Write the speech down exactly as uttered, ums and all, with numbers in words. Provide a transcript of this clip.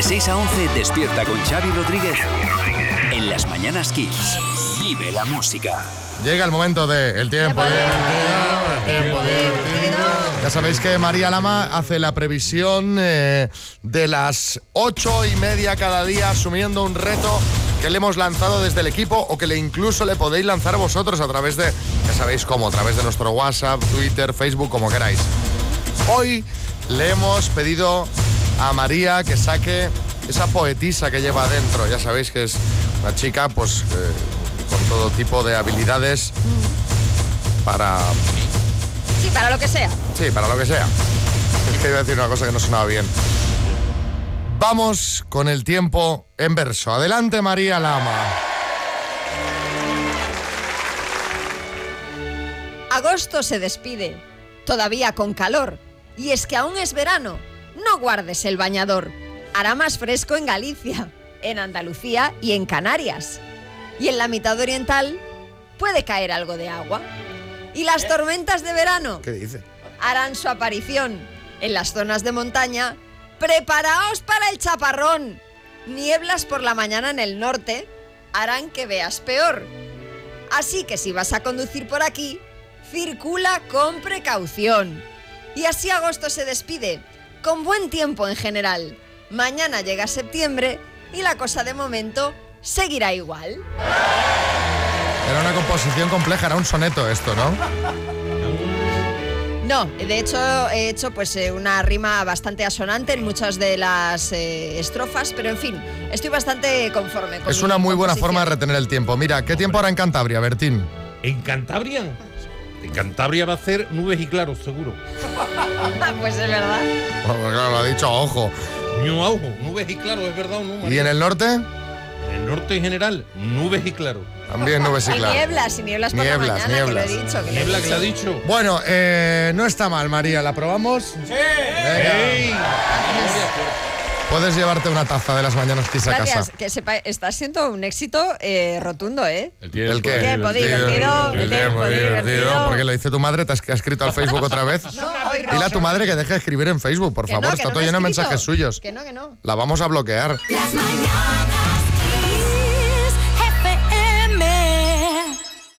seis a once, despierta con Xavi Rodríguez en Las Mañanas Kiss. Vive la música. Llega el momento de el tiempo divertido, el tiempo divertido. Ya sabéis que María Lama hace la previsión eh, de las ocho y media cada día, asumiendo un reto que le hemos lanzado desde el equipo o que le incluso le podéis lanzar vosotros a través de, ya sabéis cómo, a través de nuestro WhatsApp, Twitter, Facebook, como queráis. Hoy le hemos pedido a María que saque esa poetisa que lleva adentro. Ya sabéis que es una chica, pues, eh, con todo tipo de habilidades para... Sí, para lo que sea. Sí, para lo que sea. Es que iba a decir una cosa que no sonaba bien. Vamos con el tiempo en verso. Adelante, María Lama. Agosto se despide, todavía con calor. Y es que aún es verano. No guardes el bañador. Hará más fresco en Galicia, en Andalucía y en Canarias. Y en la mitad oriental puede caer algo de agua. Y las tormentas de verano ¿Qué dice? harán su aparición en las zonas de montaña. ¡Preparaos para el chaparrón! Nieblas por la mañana en el norte harán que veas peor. Así que si vas a conducir por aquí, circula con precaución. Y así agosto se despide, con buen tiempo en general. Mañana llega septiembre y la cosa de momento seguirá igual. Era una composición compleja, era un soneto esto, ¿no? No, de hecho he hecho pues eh, una rima bastante asonante en muchas de las eh, estrofas, pero en fin, estoy bastante conforme con Es mi una muy buena composición. forma de retener el tiempo. Mira, ¿qué tiempo hará en Cantabria, Bertín? ¿En Cantabria? En Cantabria va a ser nubes y claros, seguro. Pues es verdad. Bueno, claro, lo ha dicho, ojo. No, ojo, nubes y claros, ¿es verdad o no, María? ¿Y en el norte? En el norte en general, nubes y claros. También nubes y Y claro. nieblas, y nieblas por Nieblas, la mañana, nieblas. que lo he dicho. Que Niebla lo he que le ha dicho. dicho. Bueno, eh, no está mal, María. ¿La probamos? ¡Sí! Venga. ¡Ey! Puedes llevarte una taza de Las Mañanas Kiss a Gracias, casa. que sepa, está siendo un éxito eh, rotundo, ¿eh? ¿El qué? El tiempo divertido, El el tiempo tiempo divertido. divertido. Porque lo dice tu madre, te has que ha escrito al Facebook otra vez. No, hoy no. Dile a tu madre que deje de escribir en Facebook, por Que favor. no, que Está no todo me ha lleno de escrito. mensajes suyos. Que no, que no. La vamos a bloquear. Las mañanas